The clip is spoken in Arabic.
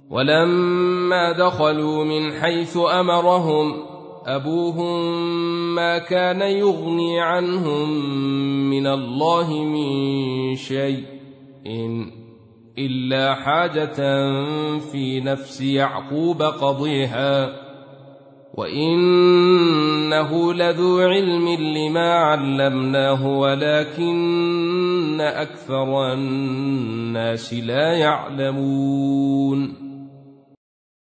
ولما دخلوا من حيث أمرهم أبوهم ما كان يغني عنهم من الله من شيء إلا حاجة في نفس يعقوب قضيها، وإنه لذو علم لما علمناه ولكن أكثر الناس لا يعلمون.